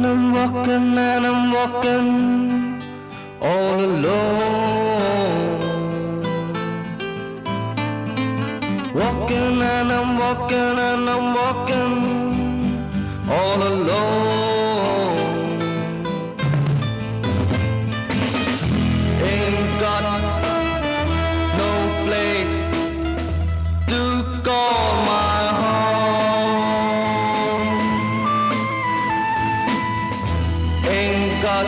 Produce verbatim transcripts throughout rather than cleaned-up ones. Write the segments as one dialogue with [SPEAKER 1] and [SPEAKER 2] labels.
[SPEAKER 1] I'm walking and I'm walking all alone. Walking and I'm walking and I'm walking all alone. Ain't got no place to call my home. Ain't got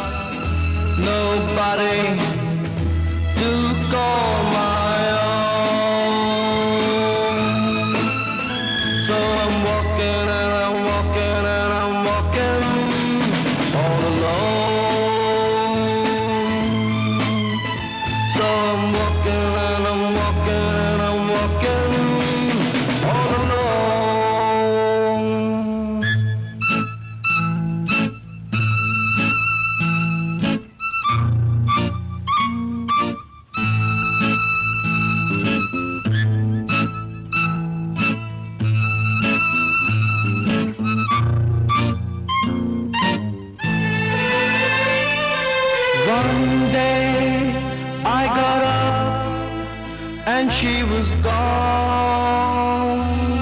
[SPEAKER 1] nobody to call my own. So I'm walking and I'm walking and I'm walking all alone. So I'm walking and I'm walking and I'm walking all alone. One day I got up and she was gone.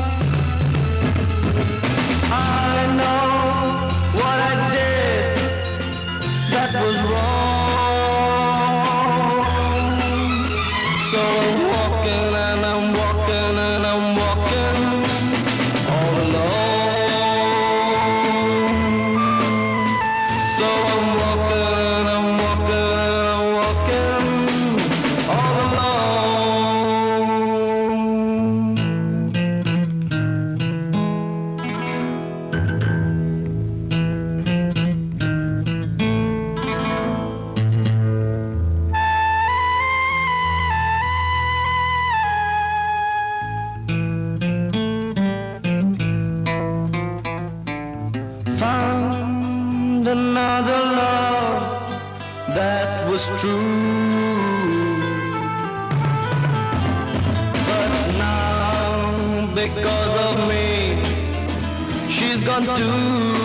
[SPEAKER 1] I know what I did that was wrong. So I'm walking and I'm walking and I'm walking all alone. So I'm walking and I'm walking and I'm walking all alone. Found another love that was true, but now because of me she's gone too.